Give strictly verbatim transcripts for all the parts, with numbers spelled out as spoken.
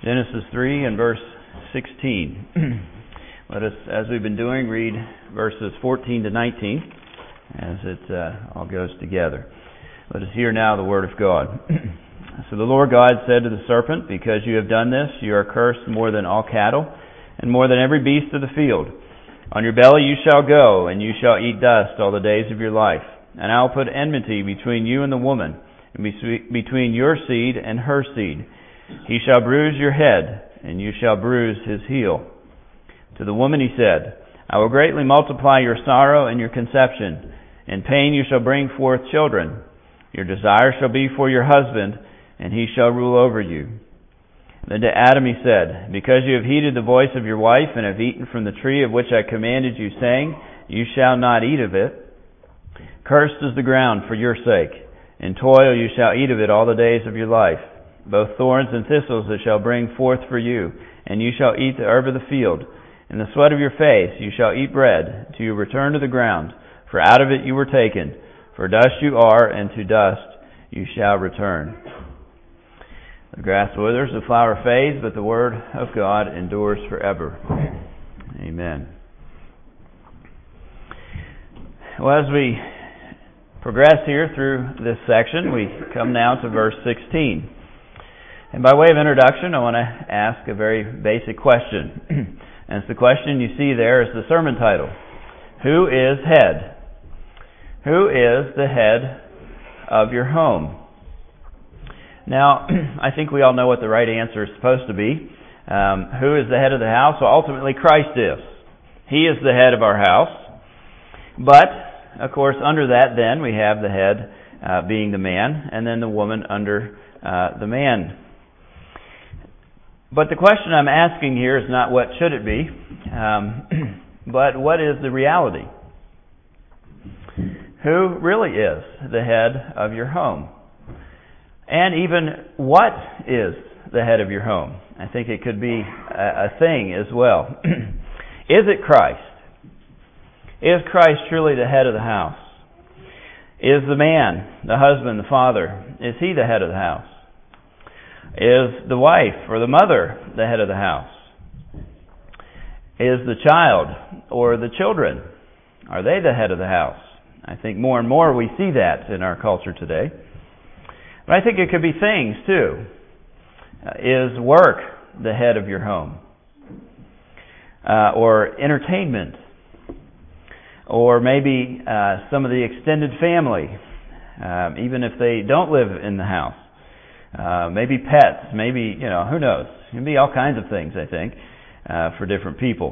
Genesis three and verse sixteen. Let us, as we've been doing, read verses fourteen to nineteen as it uh, all goes together. Let us hear now the word of God. So the Lord God said to the serpent, "Because you have done this, you are cursed more than all cattle, and more than every beast of the field. On your belly you shall go, and you shall eat dust all the days of your life. And I will put enmity between you and the woman, and between your seed and her seed. He shall bruise your head, and you shall bruise his heel." To the woman he said, "I will greatly multiply your sorrow and your conception. In pain you shall bring forth children. Your desire shall be for your husband, and he shall rule over you." Then to Adam he said, "Because you have heeded the voice of your wife, and have eaten from the tree of which I commanded you, saying, you shall not eat of it. Cursed is the ground for your sake. In toil you shall eat of it all the days of your life. Both thorns and thistles it shall bring forth for you, and you shall eat the herb of the field. In the sweat of your face you shall eat bread, till you return to the ground, for out of it you were taken. For dust you are, and to dust you shall return." The grass withers, the flower fades, but the word of God endures forever. Amen. Well, as we progress here through this section, we come now to verse sixteen. And by way of introduction, I want to ask a very basic question. And it's the question you see there is the sermon title. Who is head? Who is the head of your home? Now, I think we all know what the right answer is supposed to be. Um, who is the head of the house? Well, ultimately, Christ is. He is the head of our house. But, of course, under that, then, we have the head uh, being the man, and then the woman under uh, the man. But the question I'm asking here is not what should it be, um, but what is the reality? Who really is the head of your home? And even what is the head of your home? I think it could be a, a thing as well. Is it Christ? Is Christ truly the head of the house? Is the man, the husband, the father, is he the head of the house? Is the wife or the mother the head of the house? Is the child or the children, are they the head of the house? I think more and more we see that in our culture today. But I think it could be things too. Uh, is work the head of your home? Uh, or entertainment? Or maybe uh, some of the extended family, uh, even if they don't live in the house. Uh, maybe pets, maybe, you know, who knows? It can be all kinds of things, I think, uh, for different people.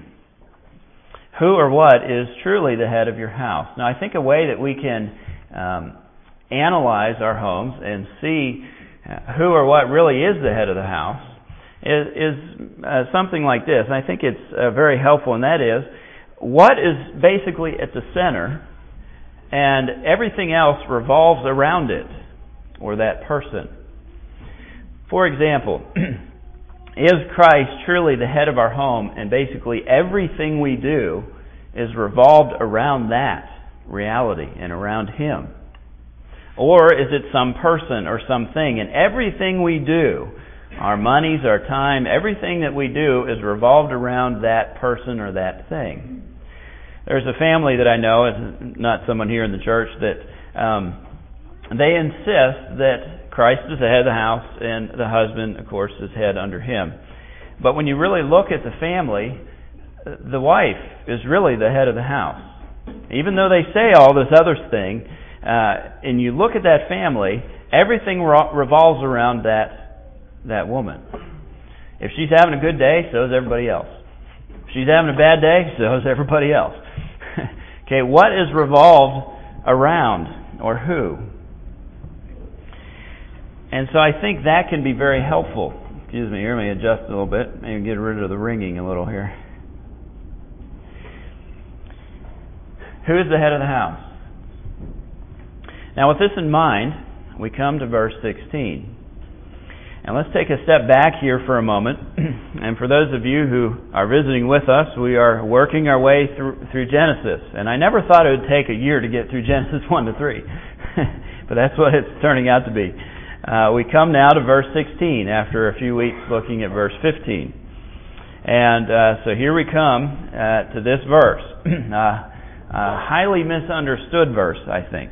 Who or what is truly the head of your house? Now, I think a way that we can um, analyze our homes and see who or what really is the head of the house is, is uh, something like this. And I think it's uh, very helpful, and that is, what is basically at the center, and everything else revolves around it, or that person. For example, is Christ truly the head of our home, and basically everything we do is revolved around that reality and around Him? Or is it some person or something, and everything we do, our monies, our time, everything that we do is revolved around that person or that thing? There's a family that I know, it's not someone here in the church, that um, they insist that Christ is the head of the house, and the husband, of course, is head under him. But when you really look at the family, the wife is really the head of the house. Even though they say all this other thing, uh, and you look at that family, everything revolves around that that woman. If she's having a good day, so is everybody else. If she's having a bad day, so is everybody else. Okay, what is revolved around, or who? And so I think that can be very helpful. Excuse me, here, let me adjust a little bit. Maybe get rid of the ringing a little here. Who is the head of the house? Now with this in mind, we come to verse sixteen. And let's take a step back here for a moment. And for those of you who are visiting with us, we are working our way through, through Genesis. And I never thought it would take a year to get through Genesis one to three. But that's what it's turning out to be. uh, we come now to verse sixteen after a few weeks looking at verse fifteen. And uh, so here we come uh, to this verse. uh, a highly misunderstood verse, I think.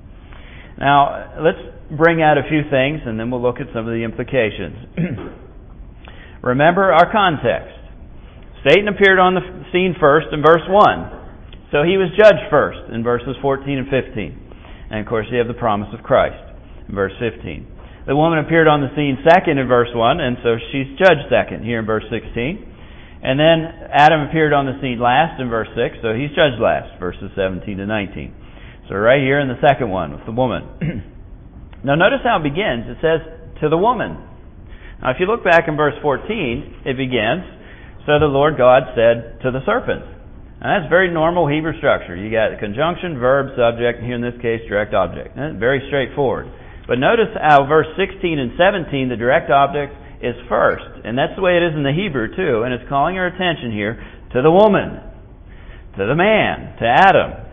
Now, let's bring out a few things and then we'll look at some of the implications. Remember our context. Satan appeared on the scene first in verse one. So he was judged first in verses fourteen and fifteen. And of course you have the promise of Christ in verse fifteen. The woman appeared on the scene second in verse one, and so she's judged second here in verse sixteen. And then Adam appeared on the scene last in verse six, so he's judged last, verses seventeen to nineteen. So right here in the second one with the woman. Now notice how it begins. It says, to the woman. Now if you look back in verse fourteen, it begins, so the Lord God said to the serpent. Now that's very normal Hebrew structure. You got conjunction, verb, subject, and here in this case, direct object. That's very straightforward. But notice how verse sixteen and seventeen, the direct object is first. And that's the way it is in the Hebrew too. And it's calling our attention here to the woman, to the man, to Adam.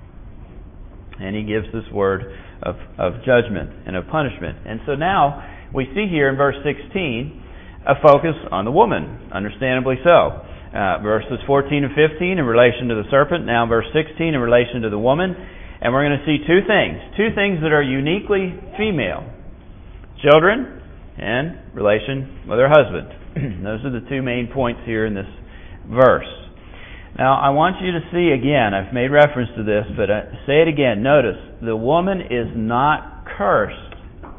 And he gives this word of, of judgment and of punishment. And so now we see here in verse sixteen a focus on the woman, understandably so. Uh, verses fourteen and fifteen in relation to the serpent, now verse sixteen in relation to the woman. And we're going to see two things. Two things that are uniquely female. Children and relation with her husband. Those are the two main points here in this verse. Now, I want you to see again, I've made reference to this, but I say it again. Notice, the woman is not cursed.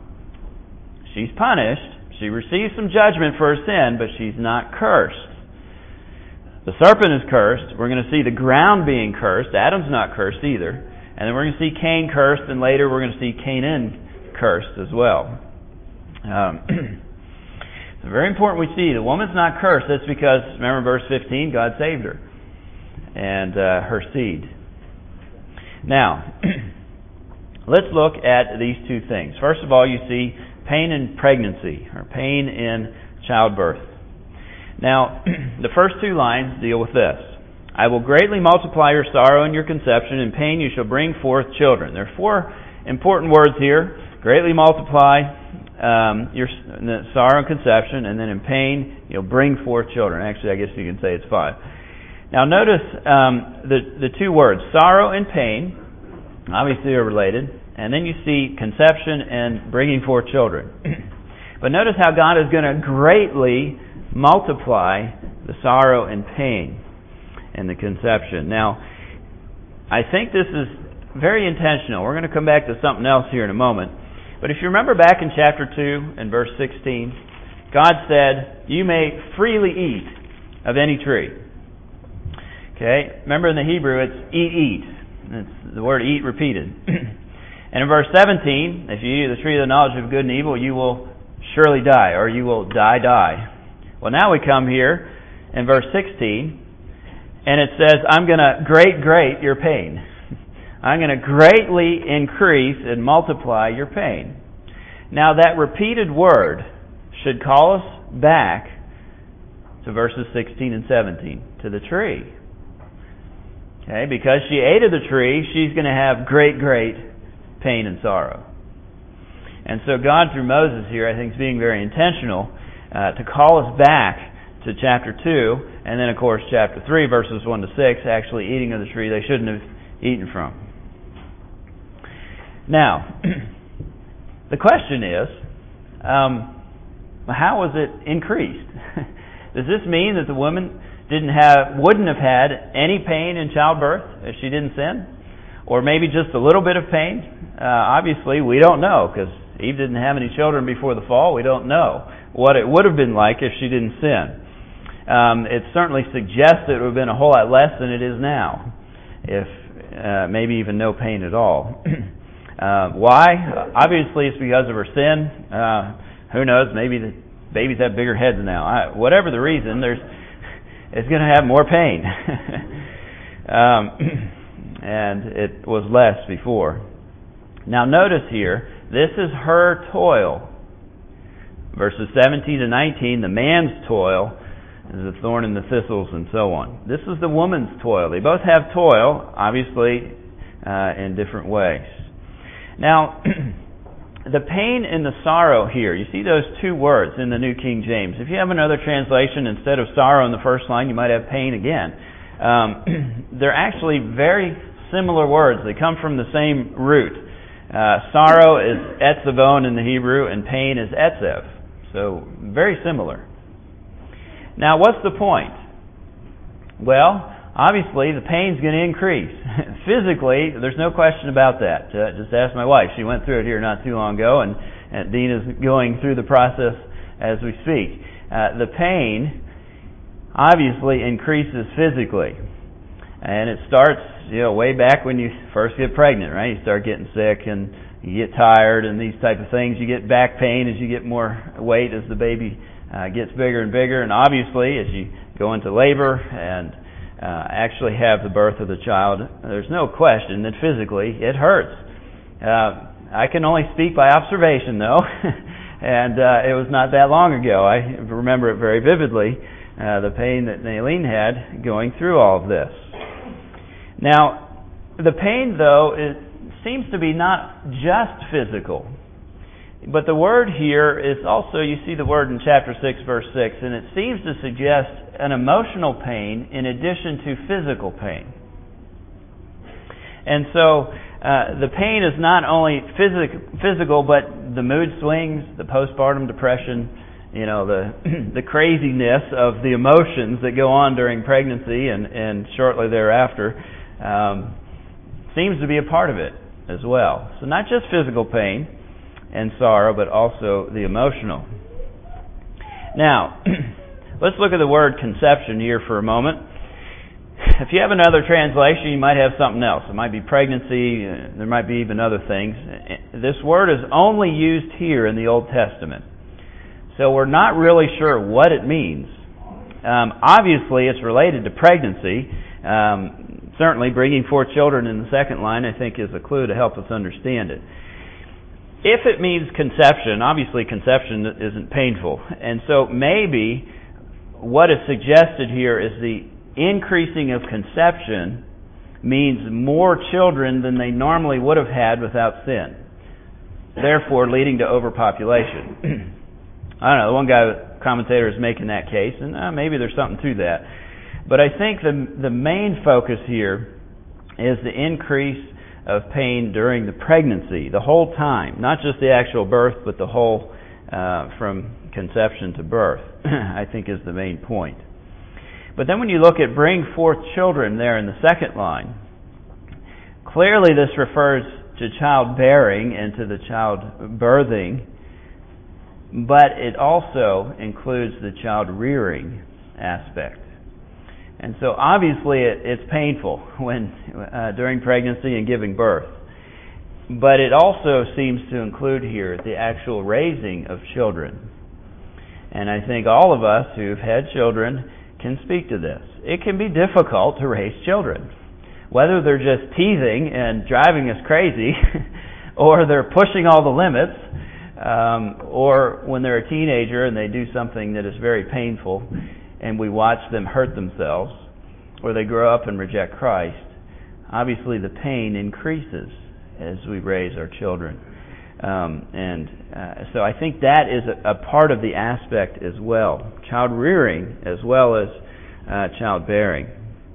She's punished. She receives some judgment for her sin, but she's not cursed. The serpent is cursed. We're going to see the ground being cursed. Adam's not cursed either. And then we're going to see Cain cursed, and later we're going to see Canaan cursed as well. Um, it's very important we see the woman's not cursed. That's because, remember verse fifteen, God saved her and uh, her seed. Now, let's look at these two things. First of all, you see pain in pregnancy, or pain in childbirth. Now, the first two lines deal with this. I will greatly multiply your sorrow and your conception. In pain you shall bring forth children. There are four important words here. Greatly multiply um, your sorrow and conception, and then in pain you'll bring forth children. Actually, I guess you can say it's five. Now notice um, the, the two words, sorrow and pain, obviously are related. And then you see conception and bringing forth children. But notice how God is going to greatly multiply the sorrow and pain and the conception. Now, I think this is very intentional. We're going to come back to something else here in a moment. But if you remember back in chapter two and verse sixteen, God said, you may freely eat of any tree. Okay? Remember in the Hebrew it's eat, eat. It's the word eat repeated. And in verse seventeen, if you eat of the tree of the knowledge of good and evil, you will surely die, or you will die, die. Well, now we come here in verse sixteen, and it says, I'm going to great, great your pain. I'm going to greatly increase and multiply your pain. Now, that repeated word should call us back to verses sixteen and seventeen, to the tree. Okay, because she ate of the tree, she's going to have great, great pain and sorrow. And so God, through Moses here, I think is being very intentional uh, to call us back to chapter two, and then of course chapter three, verses one to six, actually eating of the tree they shouldn't have eaten from. Now, the question is, um, how was it increased? Does this mean that the woman didn't have, wouldn't have had any pain in childbirth if she didn't sin? Or maybe just a little bit of pain? Uh, obviously, we don't know, because Eve didn't have any children before the fall. We don't know what it would have been like if she didn't sin. Um, it certainly suggests that it would have been a whole lot less than it is now, if uh, maybe even no pain at all. uh, why? Obviously, it's because of her sin. Uh, who knows? Maybe the babies have bigger heads now. I, whatever the reason, there's it's going to have more pain. um, and it was less before. Now notice here, this is her toil. Verses seventeen to nineteen, the man's toil is the thorn and the thistles and so on. This is the woman's toil. They both have toil, obviously, uh, in different ways. Now, the pain and the sorrow here, you see those two words in the New King James. If you have another translation, instead of sorrow in the first line, you might have pain again. Um, they're actually very similar words. They come from the same root. Uh, sorrow is etzavon in the Hebrew, and pain is etzev. So, very similar. Now, what's the point? Well, obviously, the pain's going to increase. Physically, there's no question about that. Uh, just ask my wife. She went through it here not too long ago, and, and Dean is going through the process as we speak. Uh, the pain obviously increases physically. And it starts, you know, way back when you first get pregnant, right? You start getting sick and you get tired and these type of things. You get back pain as you get more weight as the baby uh, gets bigger and bigger. And obviously, as you go into labor and uh, actually have the birth of the child, there's no question that physically it hurts. Uh, I can only speak by observation, though, and uh, it was not that long ago. I remember it very vividly, uh, the pain that Nayleen had going through all of this. Now, the pain, though, it seems to be not just physical, but the word here is also, you see the word in chapter six, verse six, and it seems to suggest an emotional pain in addition to physical pain. And so, uh, the pain is not only physic- physical, but the mood swings, the postpartum depression, you know, the the craziness of the emotions that go on during pregnancy and, and shortly thereafter. Um, seems to be a part of it as well. So not just physical pain and sorrow, but also the emotional. Now, let's look at the word conception here for a moment. If you have another translation, you might have something else. It might be pregnancy. Uh, there might be even other things. This word is only used here in the Old Testament. So we're not really sure what it means. Um, obviously, it's related to pregnancy. Um, Certainly, bringing forth children in the second line, I think, is a clue to help us understand it. If it means conception, obviously conception isn't painful. And so maybe what is suggested here is the increasing of conception means more children than they normally would have had without sin, therefore leading to overpopulation. I don't know, the one guy, commentator, is making that case, and uh, maybe there's something to that. But I think the the main focus here is the increase of pain during the pregnancy, the whole time, not just the actual birth, but the whole uh, from conception to birth, I think is the main point. But then when you look at bring forth children there in the second line, clearly this refers to childbearing and to the child birthing, but it also includes the child rearing aspect. And so obviously it, it's painful when uh, during pregnancy and giving birth. But it also seems to include here the actual raising of children. And I think all of us who've had children can speak to this. It can be difficult to raise children. Whether they're just teething and driving us crazy, or they're pushing all the limits, um, or when they're a teenager and they do something that is very painful, and we watch them hurt themselves, or they grow up and reject Christ, obviously the pain increases as we raise our children. Um, and uh, so I think that is a, a part of the aspect as well. Child rearing as well as uh, childbearing.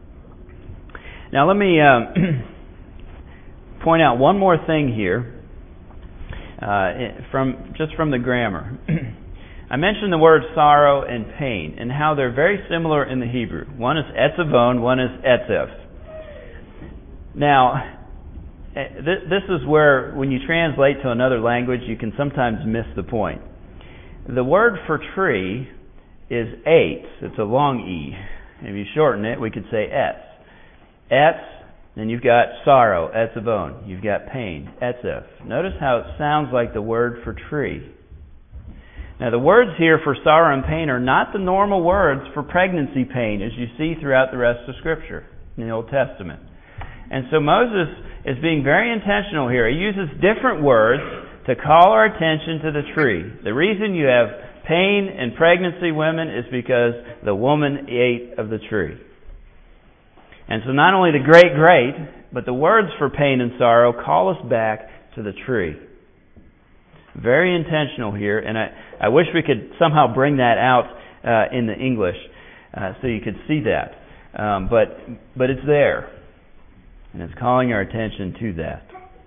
Now let me um, point out one more thing here uh, from just from the grammar. I mentioned the word sorrow and pain and how they're very similar in the Hebrew. One is etzavon, one is etzev. Now, this is where when you translate to another language, you can sometimes miss the point. The word for tree is eitz. It's a long E. If you shorten it, we could say etz. Etz, then you've got sorrow, etzavon. You've got pain, etzev. Notice how it sounds like the word for tree. Now, the words here for sorrow and pain are not the normal words for pregnancy pain, as you see throughout the rest of Scripture in the Old Testament. And so Moses is being very intentional here. He uses different words to call our attention to the tree. The reason you have pain in pregnancy women is because the woman ate of the tree. And so not only the great, great, but the words for pain and sorrow call us back to the tree. Very intentional here, and I, I wish we could somehow bring that out uh, in the English uh, so you could see that. Um, but but it's there, and it's calling our attention to that.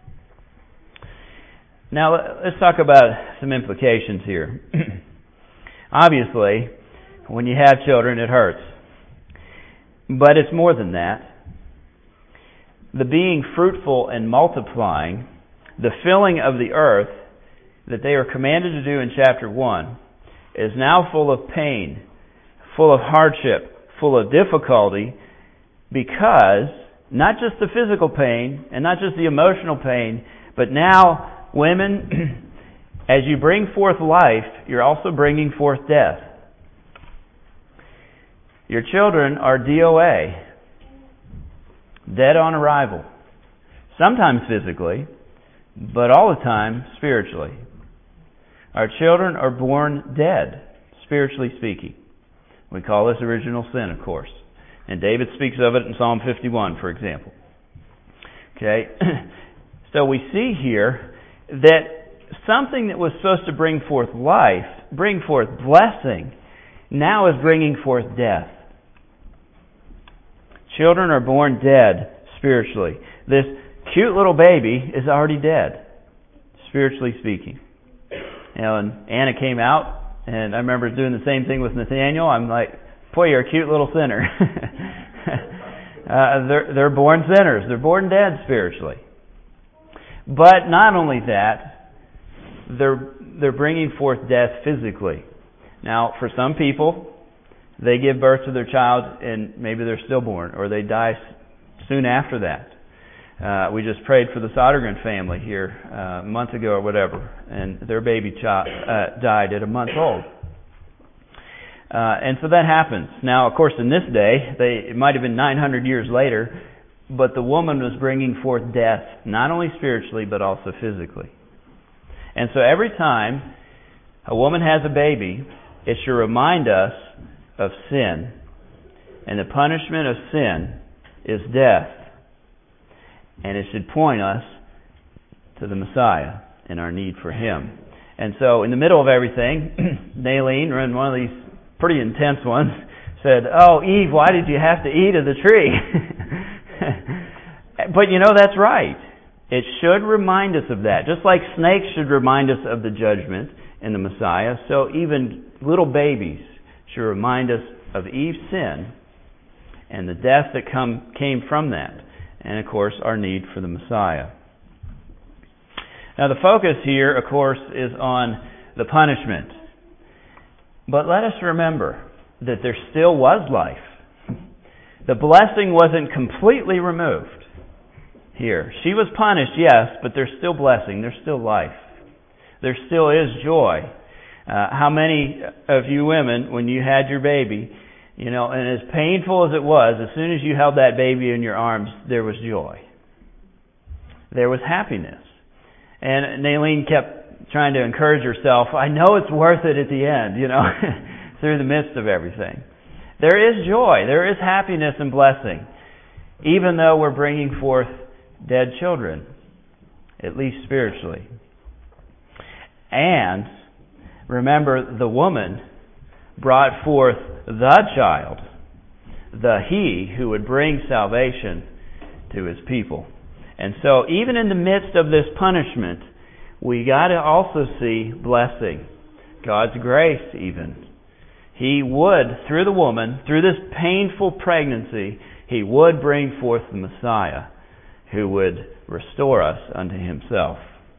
Now let's talk about some implications here. Obviously, when you have children, it hurts. But it's more than that. The being fruitful and multiplying, the filling of the earth that they are commanded to do in chapter one, is now full of pain, full of hardship, full of difficulty, because not just the physical pain and not just the emotional pain, but now women, as you bring forth life, you're also bringing forth death. Your children are D O A, dead on arrival. Sometimes physically, but all the time spiritually. Our children are born dead, spiritually speaking. We call this original sin, of course. And David speaks of it in Psalm fifty-one, for example. Okay? So we see here that something that was supposed to bring forth life, bring forth blessing, now is bringing forth death. Children are born dead spiritually. This cute little baby is already dead, spiritually speaking. You know, and Anna came out, and I remember doing the same thing with Nathaniel. I'm like, boy, you're a cute little sinner. uh, they're, they're born sinners. They're born dead spiritually. But not only that, they're they're bringing forth death physically. Now, for some people, they give birth to their child and maybe they're stillborn, or they die soon after that. Uh, we just prayed for the Sodergren family here uh, a month ago or whatever, and their baby child uh, died at a month old. Uh, and so that happens. Now, of course, in this day, they, it might have been nine hundred years later, but the woman was bringing forth death, not only spiritually, but also physically. And so every time a woman has a baby, it should remind us of sin. And the punishment of sin is death. And it should point us to the Messiah and our need for Him. And so in the middle of everything, Nalene, in one of these pretty intense ones, said, "Oh, Eve, why did you have to eat of the tree?" But you know, that's right. It should remind us of that. Just like snakes should remind us of the judgment in the Messiah, so even little babies should remind us of Eve's sin and the death that come came from that. And, of course, our need for the Messiah. Now, the focus here, of course, is on the punishment. But let us remember that there still was life. The blessing wasn't completely removed here. She was punished, yes, but there's still blessing. There's still life. There still is joy. Uh, how many of you women, when you had your baby, you know, and as painful as it was, as soon as you held that baby in your arms, there was joy. There was happiness. And Nalene kept trying to encourage herself, I know it's worth it at the end, you know, through the midst of everything. There is joy. There is happiness and blessing, even though we're bringing forth dead children, at least spiritually. And remember, the woman brought forth the child, the He who would bring salvation to His people. And so even in the midst of this punishment, we got to also see blessing, God's grace even. He would, through the woman, through this painful pregnancy, He would bring forth the Messiah who would restore us unto Himself.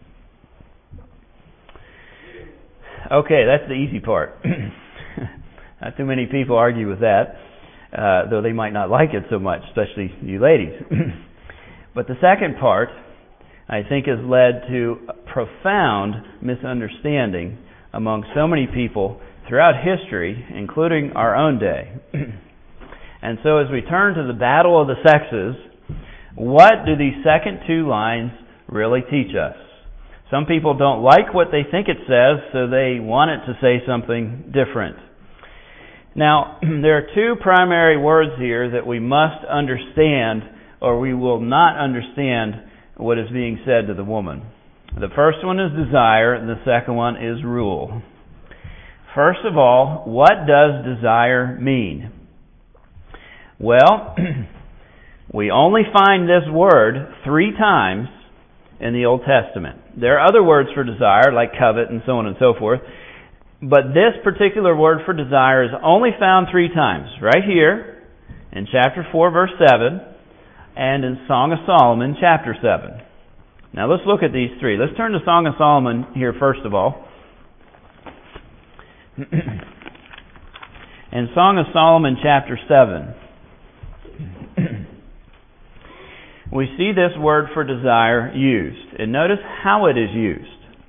Okay, that's the easy part. Not too many people argue with that, uh, though they might not like it so much, especially you ladies. But the second part, I think, has led to a profound misunderstanding among so many people throughout history, including our own day. And so as we turn to the battle of the sexes, what do these second two lines really teach us? Some people don't like what they think it says, so they want it to say something different. Now, there are two primary words here that we must understand, or we will not understand what is being said to the woman. The first one is desire, and the second one is rule. First of all, what does desire mean? Well, we only find this word three times in the Old Testament. There are other words for desire, like covet and so on and so forth, but this particular word for desire is only found three times. Right here, in chapter four, verse seven, and in Song of Solomon, chapter seven. Now let's look at these three. Let's turn to Song of Solomon here first of all. In Song of Solomon, chapter seven, we see this word for desire used. And notice how it is used.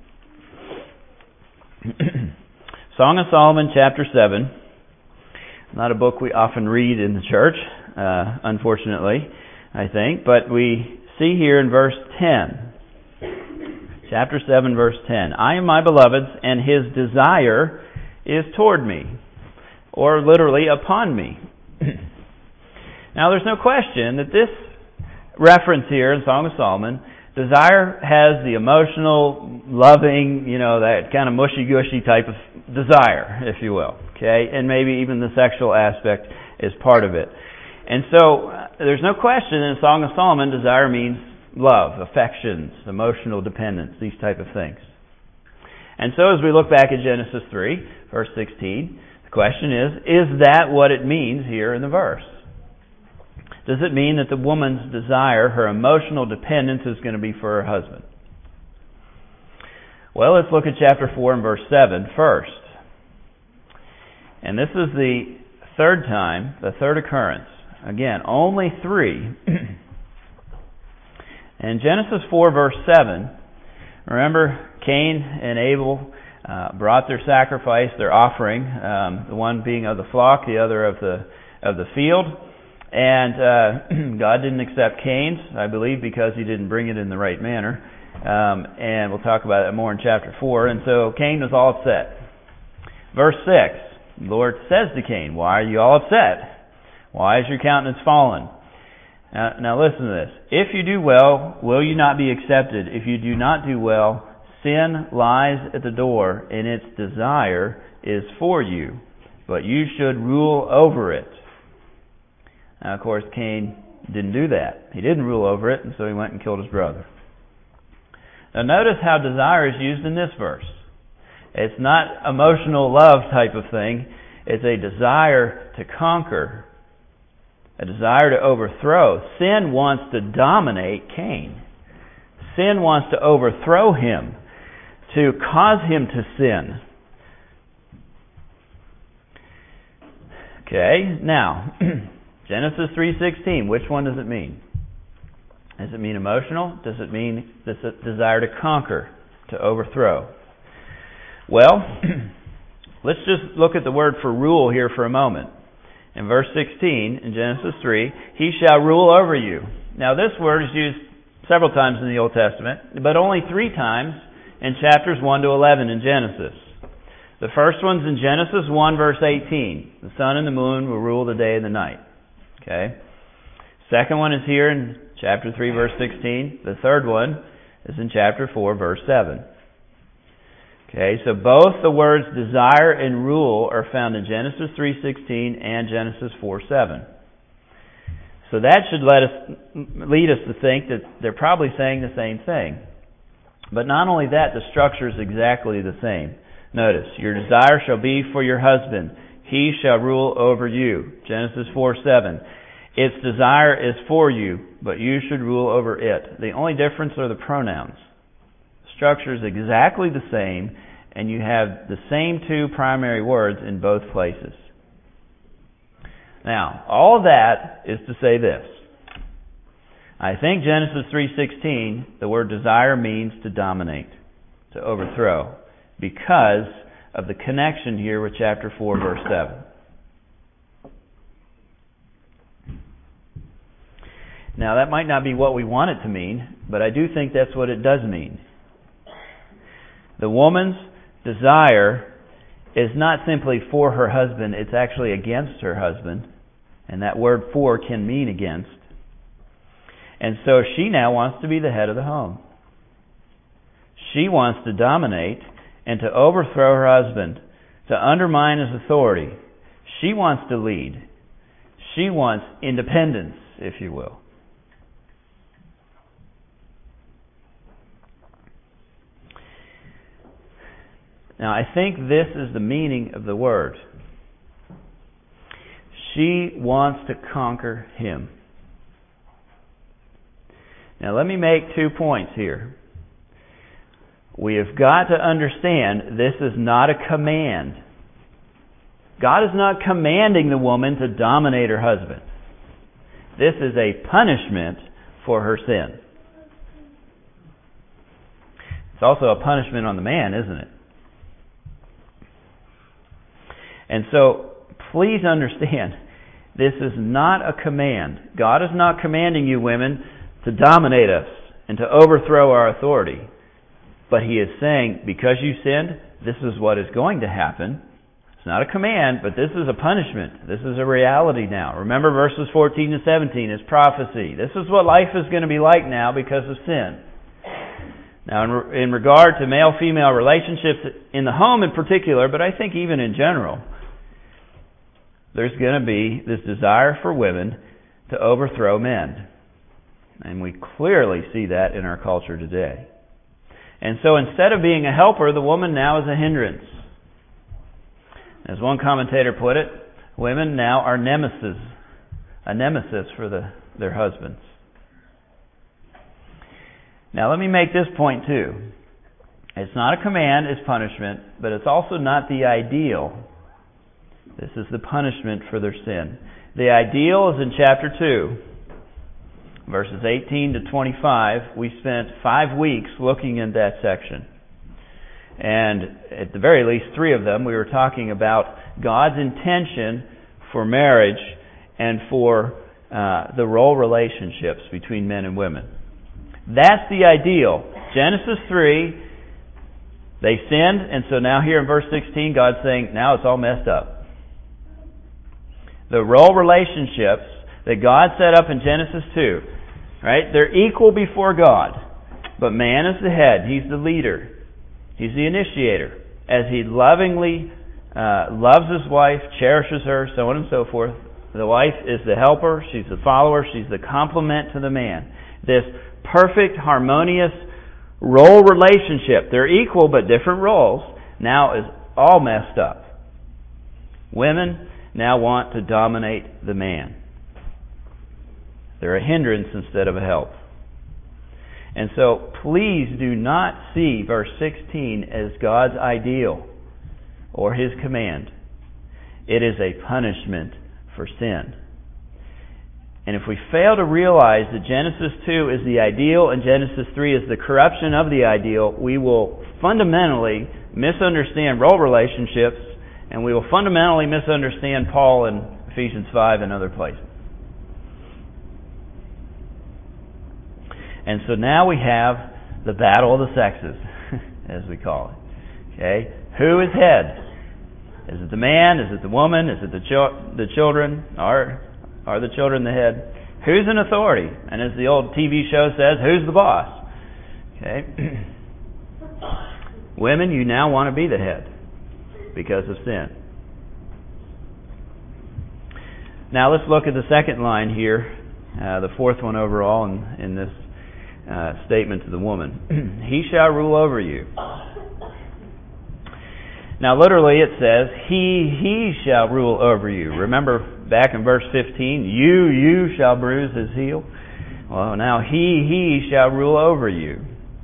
Song of Solomon, chapter seven. Not a book we often read in the church, uh, unfortunately, I think. But we see here in verse ten. Chapter seven, verse ten. I am my beloved's, and his desire is toward me. Or literally, upon me. Now, there's no question that this reference here in Song of Solomon, desire has the emotional, loving, you know, that kind of mushy-gushy type of desire, if you will. Okay? And maybe even the sexual aspect is part of it. And so, uh, there's no question in Song of Solomon, desire means love, affections, emotional dependence, these type of things. And so as we look back at Genesis three, verse sixteen, the question is, is that what it means here in the verse? Does it mean that the woman's desire, her emotional dependence, is going to be for her husband? Well, let's look at chapter four and verse seven first. And this is the third time, the third occurrence. Again, only three. In Genesis four, verse seven, remember Cain and Abel uh, brought their sacrifice, their offering, um, the one being of the flock, the other of the of the field. And uh, God didn't accept Cain's, I believe, because he didn't bring it in the right manner. Um, and we'll talk about that more in chapter four. And so Cain was all upset. Verse six, the Lord says to Cain, why are you all upset? Why is your countenance fallen? Now, now listen to this. If you do well, will you not be accepted? If you do not do well, sin lies at the door, and its desire is for you, but you should rule over it. Now, of course, Cain didn't do that. He didn't rule over it, and so he went and killed his brother. Now, notice how desire is used in this verse. It's not emotional love type of thing. It's a desire to conquer, a desire to overthrow. Sin wants to dominate Cain. Sin wants to overthrow him, to cause him to sin. Okay, now, Genesis three sixteen, which one does it mean? Does it mean emotional? Does it mean this desire to conquer, to overthrow? Well, let's just look at the word for rule here for a moment. In verse sixteen, in Genesis three, he shall rule over you. Now this word is used several times in the Old Testament, but only three times in chapters one to eleven in Genesis. The first one's in Genesis one, verse eighteen. The sun and the moon will rule the day and the night. Okay. Second one is here in chapter three, verse sixteen. The third one is in chapter four, verse seven. Okay, so both the words desire and rule are found in Genesis three sixteen and Genesis four seven. So that should let us lead us to think that they're probably saying the same thing. But not only that, the structure is exactly the same. Notice, your desire shall be for your husband. He shall rule over you. Genesis four seven. Its desire is for you, but you should rule over it. The only difference are the pronouns. Structure is exactly the same, and you have the same two primary words in both places. Now, all of that is to say this. I think Genesis three sixteen, the word desire means to dominate, to overthrow, because of the connection here with chapter four, verse seven. Now, that might not be what we want it to mean, but I do think that's what it does mean. The woman's desire is not simply for her husband, it's actually against her husband. And that word for can mean against. And so she now wants to be the head of the home. She wants to dominate and to overthrow her husband, to undermine his authority. She wants to lead. She wants independence, if you will. Now, I think this is the meaning of the word. She wants to conquer him. Now, let me make two points here. We have got to understand this is not a command. God is not commanding the woman to dominate her husband. This is a punishment for her sin. It's also a punishment on the man, isn't it? And so, please understand, this is not a command. God is not commanding you women to dominate us and to overthrow our authority. But He is saying, because you sinned, this is what is going to happen. It's not a command, but this is a punishment. This is a reality now. Remember verses fourteen to seventeen is prophecy. This is what life is going to be like now because of sin. Now, in, in regard to male-female relationships in the home in particular, but I think even in general, there's going to be this desire for women to overthrow men. And we clearly see that in our culture today. And so instead of being a helper, the woman now is a hindrance. As one commentator put it, women now are nemesis, a nemesis for the, their husbands. Now let me make this point too. It's not a command, it's punishment, but it's also not the ideal. This is the punishment for their sin. The ideal is in chapter two. Verses eighteen to twenty-five, we spent five weeks looking in that section. And at the very least, three of them, we were talking about God's intention for marriage and for uh, the role relationships between men and women. That's the ideal. Genesis three, they sinned, and so now here in verse sixteen, God's saying, now it's all messed up. The role relationships that God set up in Genesis two, right? They're equal before God. But man is the head. He's the leader. He's the initiator. As he lovingly uh, loves his wife, cherishes her, so on and so forth, the wife is the helper. She's the follower. She's the complement to the man. This perfect, harmonious role relationship. They're equal but different roles. Now is all messed up. Women now want to dominate the man. They're a hindrance instead of a help. And so, please do not see verse sixteen as God's ideal or His command. It is a punishment for sin. And if we fail to realize that Genesis two is the ideal and Genesis three is the corruption of the ideal, we will fundamentally misunderstand role relationships, and we will fundamentally misunderstand Paul in Ephesians five and other places. And so now we have the battle of the sexes, as we call it. Okay? Who is head? Is it the man? Is it the woman? Is it the ch- the children? Are, are the children the head? Who's in authority? And as the old T V show says, who's the boss? Okay? Women, you now want to be the head because of sin. Now let's look at the second line here, uh, the fourth one overall in, in this Uh, statement to the woman. He shall rule over you. Now literally it says, He, He shall rule over you. Remember back in verse fifteen, You, you shall bruise his heel. Well, now He, He shall rule over you.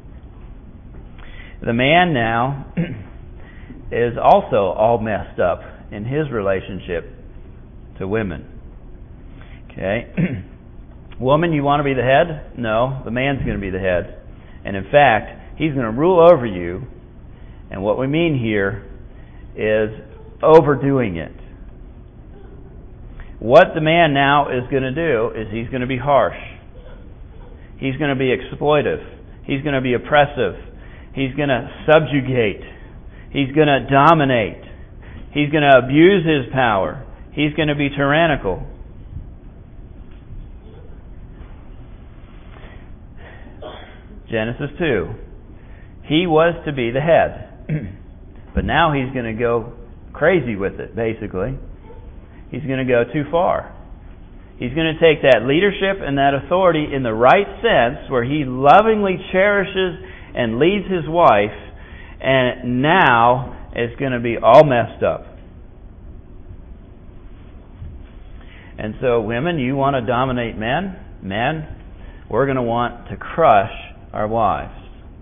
The man now is also all messed up in his relationship to women. Okay? Woman, you want to be the head? No, the man's going to be the head. And in fact, he's going to rule over you. And what we mean here is overdoing it. What the man now is going to do is he's going to be harsh. He's going to be exploitive. He's going to be oppressive. He's going to subjugate. He's going to dominate. He's going to abuse his power. He's going to be tyrannical. Genesis two. He was to be the head. But now he's going to go crazy with it, basically. He's going to go too far. He's going to take that leadership and that authority in the right sense, where he lovingly cherishes and leads his wife, and now it's going to be all messed up. And so, women, you want to dominate men? Men, we're going to want to crush our wives.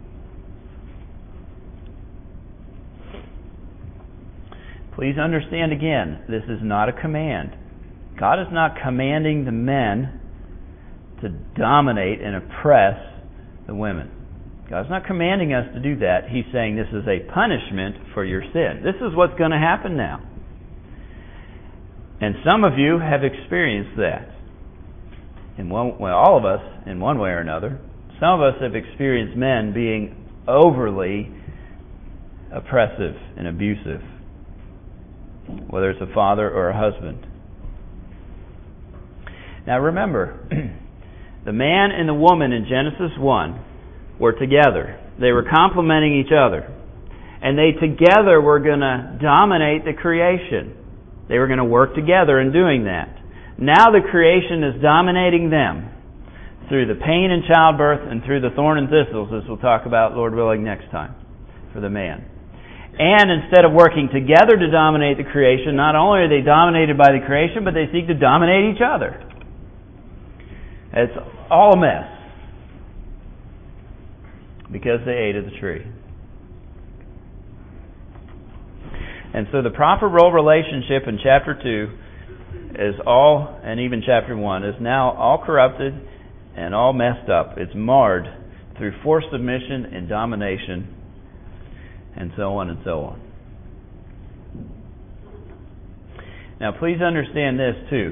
Please understand again, this is not a command. God is not commanding the men to dominate and oppress the women. God's not commanding us to do that. He's saying this is a punishment for your sin. This is what's going to happen now. And some of you have experienced that. In one, well, all of us, in one way or another. Some of us have experienced men being overly oppressive and abusive, whether it's a father or a husband. Now remember, the man and the woman in Genesis one were together. They were complementing each other. And they together were going to dominate the creation. They were going to work together in doing that. Now the creation is dominating them through the pain in childbirth and through the thorn and thistles, as we'll talk about, Lord willing, next time, for the man. And instead of working together to dominate the creation, not only are they dominated by the creation, but they seek to dominate each other. It's all a mess because they ate of the tree. And so the proper role relationship in chapter two is all, and even chapter one, is now all corrupted and all messed up. It's marred through forced submission and domination, and so on and so on. Now please understand this too.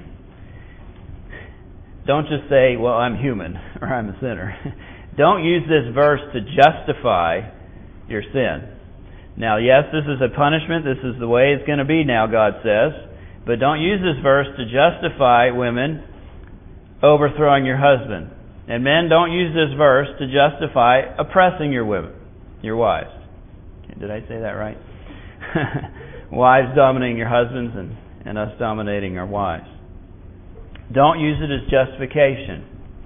Don't just say, well, I'm human, or I'm a sinner. Don't use this verse to justify your sin. Now, yes, this is a punishment. This is the way it's going to be now, God says. But don't use this verse to justify women overthrowing your husband. And men, don't use this verse to justify oppressing your women, your wives. Did I say that right? Wives dominating your husbands and, and us dominating our wives. Don't use it as justification.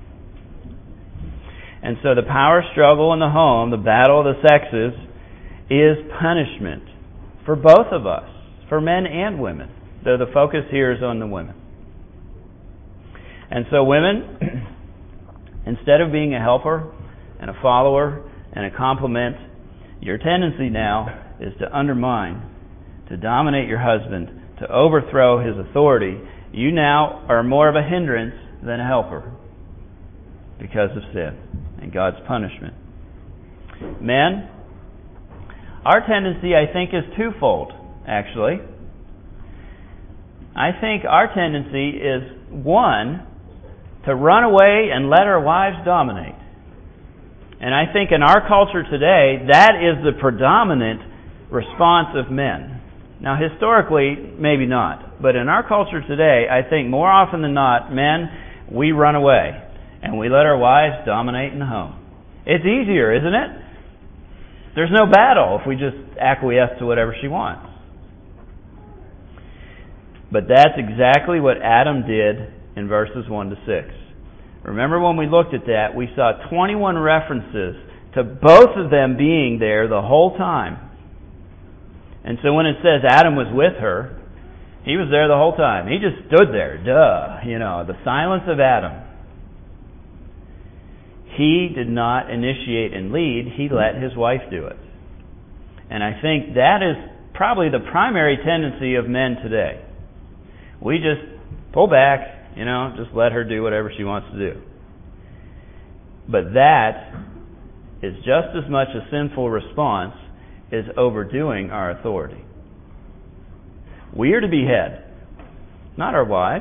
And so the power struggle in the home, the battle of the sexes, is punishment for both of us, for men and women, though the focus here is on the women. And so women, instead of being a helper and a follower and a complement, your tendency now is to undermine, to dominate your husband, to overthrow his authority. You now are more of a hindrance than a helper because of sin and God's punishment. Men, our tendency, I think, is twofold, actually. I think our tendency is, one, to run away and let our wives dominate. And I think in our culture today, that is the predominant response of men. Now, historically, maybe not. But in our culture today, I think more often than not, men, we run away. And we let our wives dominate in the home. It's easier, isn't it? There's no battle if we just acquiesce to whatever she wants. But that's exactly what Adam did in verses one to six. Remember when we looked at that, we saw twenty-one references to both of them being there the whole time. And so when it says Adam was with her, he was there the whole time. He just stood there, duh, you know, the silence of Adam. He did not initiate and lead, he let his wife do it. And I think that is probably the primary tendency of men today. We just pull back, you know, just let her do whatever she wants to do. But that is just as much a sinful response as overdoing our authority. We are to be head, not our wives.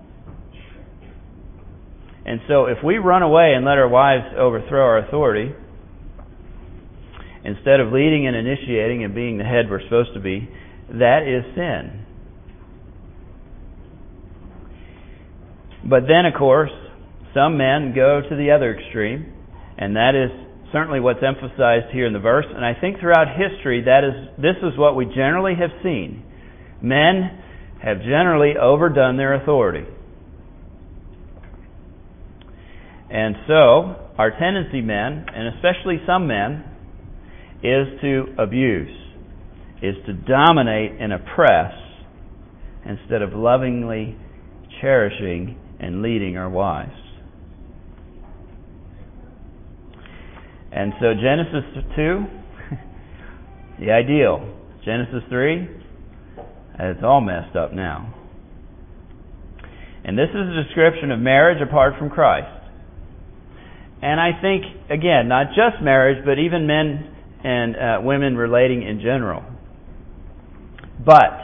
And so if we run away and let our wives overthrow our authority, instead of leading and initiating and being the head we're supposed to be, that is sin. But then, of course, some men go to the other extreme, and that is certainly what's emphasized here in the verse, and I think throughout history that is this is what we generally have seen. Men have generally overdone their authority. And so, our tendency, men, and especially some men, is to abuse, is to dominate and oppress instead of lovingly cherishing and leading our wives. And so Genesis two, the ideal. Genesis three, it's all messed up now. And this is a description of marriage apart from Christ. And I think, again, not just marriage, but even men and uh, women relating in general. But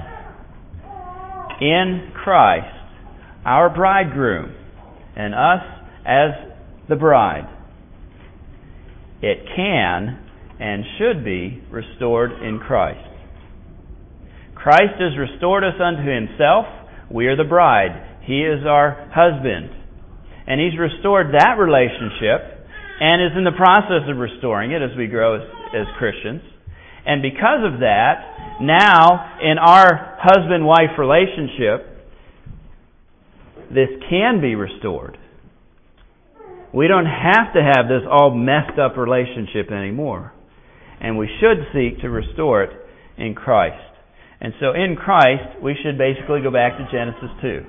in Christ, our bridegroom, and us as the bride, it can and should be restored in Christ. Christ has restored us unto Himself. We are the bride. He is our husband. And He's restored that relationship and is in the process of restoring it as we grow as, as Christians. And because of that, now in our husband-wife relationship, this can be restored. We don't have to have this all messed up relationship anymore. And we should seek to restore it in Christ. And so in Christ, we should basically go back to Genesis two.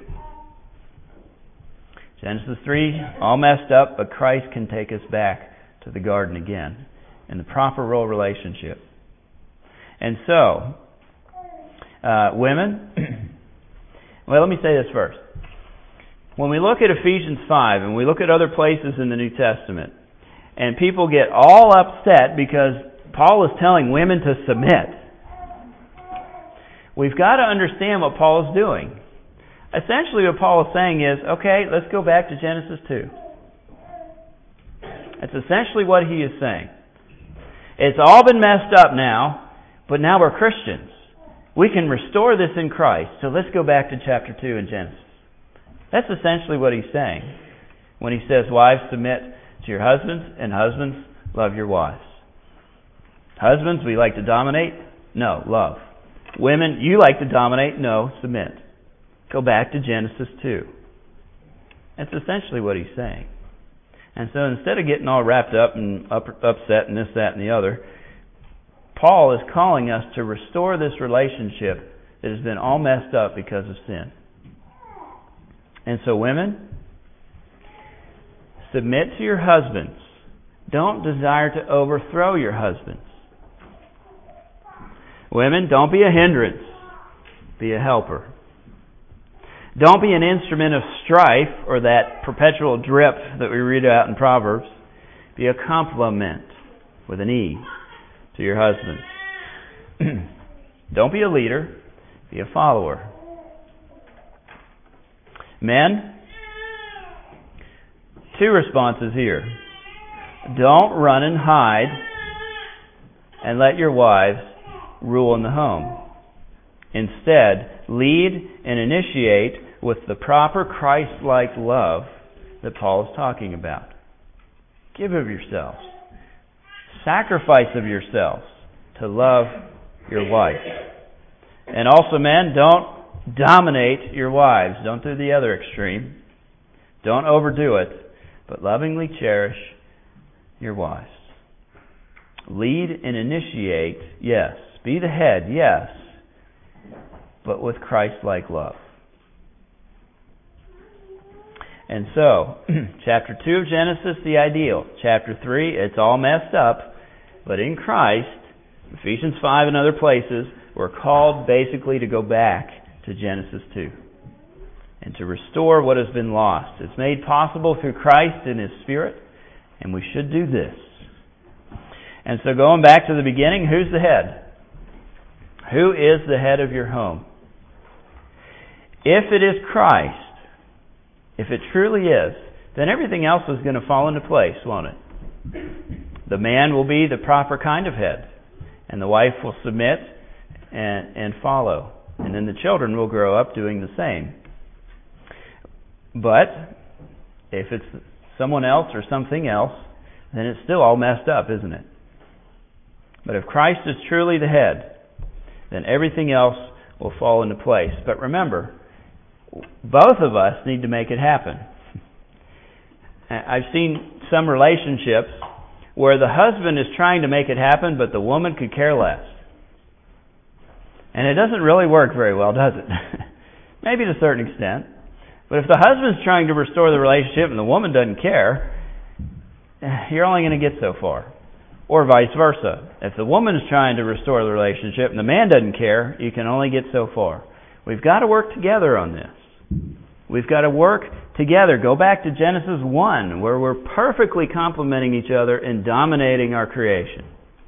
Genesis three, all messed up, but Christ can take us back to the garden again in the proper role relationship. And so, uh, women, well, let me say this first. When we look at Ephesians five and we look at other places in the New Testament, and people get all upset because Paul is telling women to submit, we've got to understand what Paul is doing. Essentially what Paul is saying is, okay, let's go back to Genesis two. That's essentially what he is saying. It's all been messed up now, but now we're Christians. We can restore this in Christ. So let's go back to chapter two in Genesis. That's essentially what he's saying when he says, wives, submit to your husbands, and husbands, love your wives. Husbands, we like to dominate? No, love. Women, you like to dominate? No, submit. Go back to Genesis two. That's essentially what he's saying. And so instead of getting all wrapped up and up, upset and this, that, and the other, Paul is calling us to restore this relationship that has been all messed up because of sin. And so women, submit to your husbands. Don't desire to overthrow your husbands. Women, don't be a hindrance. Be a helper. Don't be an instrument of strife or that perpetual drip that we read about in Proverbs. Be a complement with an E to your husbands. Don't be a leader. Be a follower. Men, two responses here. Don't run and hide and let your wives rule in the home. Instead, lead and initiate with the proper Christ-like love that Paul is talking about. Give of yourselves. Sacrifice of yourselves to love your wife. And also, men, don't dominate your wives. Don't do the other extreme. Don't overdo it, but lovingly cherish your wives. Lead and initiate, yes. Be the head, yes, but with Christ-like love. And so, chapter two of Genesis, the ideal. Chapter three, it's all messed up, but in Christ, Ephesians five and other places, we're called basically to go back to Genesis two and to restore what has been lost. It's made possible through Christ and His Spirit, and we should do this. And so going back to the beginning, who's the head? Who is the head of your home? If it is Christ, if it truly is, then everything else is going to fall into place, won't it? The man will be the proper kind of head, and the wife will submit and, and follow. And then the children will grow up doing the same. But if it's someone else or something else, then it's still all messed up, isn't it? But if Christ is truly the head, then everything else will fall into place. But remember, both of us need to make it happen. I've seen some relationships where the husband is trying to make it happen, but the woman could care less. And it doesn't really work very well, does it? Maybe to a certain extent. But if the husband's trying to restore the relationship and the woman doesn't care, you're only going to get so far. Or vice versa. If the woman's trying to restore the relationship and the man doesn't care, you can only get so far. We've got to work together on this. We've got to work together. Go back to Genesis one, where we're perfectly complementing each other and dominating our creation.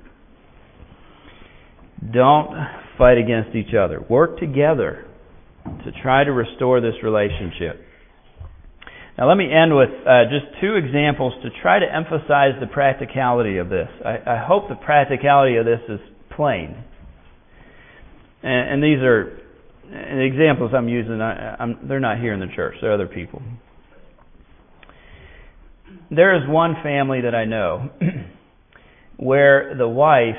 Don't fight against each other. Work together to try to restore this relationship. Now let me end with uh, just two examples to try to emphasize the practicality of this. I, I hope the practicality of this is plain. And, and these are and the examples I'm using. I, I'm, they're not here in the church. They're other people. There is one family that I know where the wife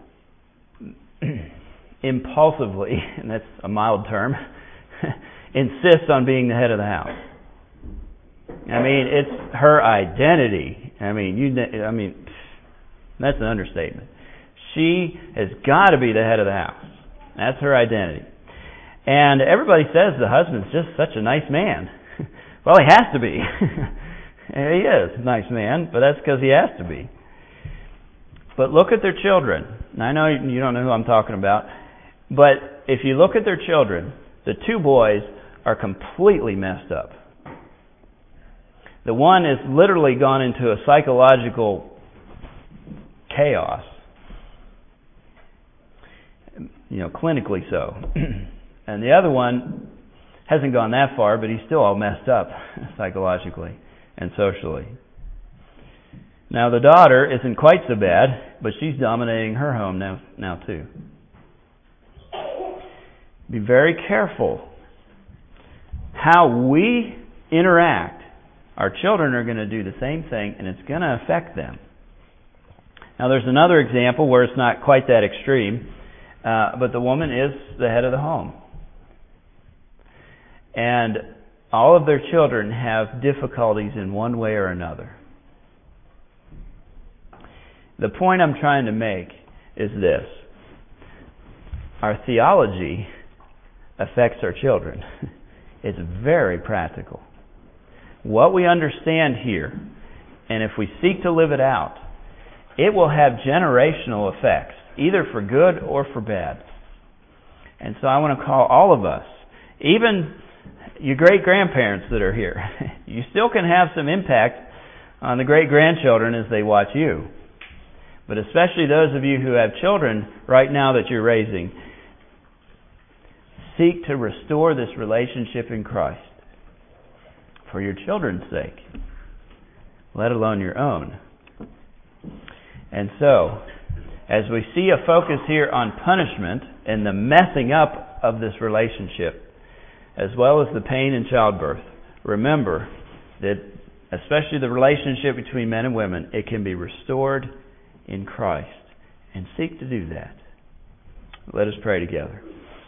impulsively, and that's a mild term, insists on being the head of the house. I mean, it's her identity. I mean, you. I mean, that's an understatement. She has got to be the head of the house. That's her identity. And everybody says the husband's just such a nice man. Well, he has to be. He is a nice man, but that's because he has to be. But look at their children. Now, I know you don't know who I'm talking about, but if you look at their children, the two boys are completely messed up. The one has literally gone into a psychological chaos. You know, clinically so. And the other one hasn't gone that far, but he's still all messed up psychologically and socially. Now the daughter isn't quite so bad, but she's dominating her home now, now too. Be very careful how we interact. Our children are going to do the same thing, and it's going to affect them. Now there's another example where it's not quite that extreme, uh, but the woman is the head of the home. And all of their children have difficulties in one way or another. The point I'm trying to make is this. Our theology affects our children. It's very practical. What we understand here, and if we seek to live it out, it will have generational effects, either for good or for bad. And so I want to call all of us, even your great-grandparents that are here, you still can have some impact on the great-grandchildren as they watch you. But especially those of you who have children right now that you're raising, seek to restore this relationship in Christ for your children's sake, let alone your own. And so, as we see a focus here on punishment and the messing up of this relationship, as well as the pain in childbirth, remember that especially the relationship between men and women, it can be restored in Christ, and seek to do that. Let us pray together.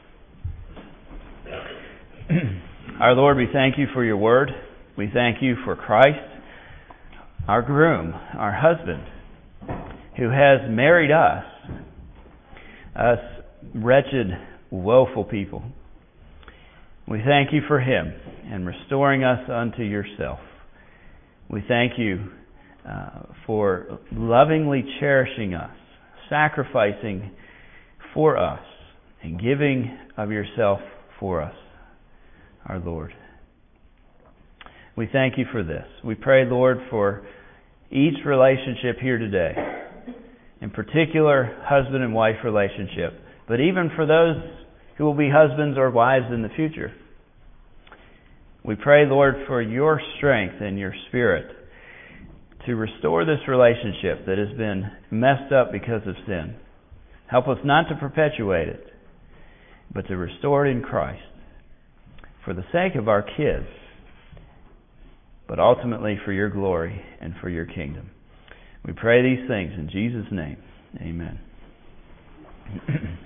Our Lord, we thank you for your word. We thank you for Christ, our groom, our husband, who has married us, us wretched, woeful people. We thank you for him and restoring us unto yourself. We thank you uh, for lovingly cherishing us, sacrificing for us, and giving of yourself for us, our Lord. We thank you for this. We pray, Lord, for each relationship here today, in particular husband and wife relationship, but even for those who will be husbands or wives in the future. We pray, Lord, for your strength and your spirit to restore this relationship that has been messed up because of sin. Help us not to perpetuate it, but to restore it in Christ for the sake of our kids, but ultimately for your glory and for your kingdom. We pray these things in Jesus' name. Amen.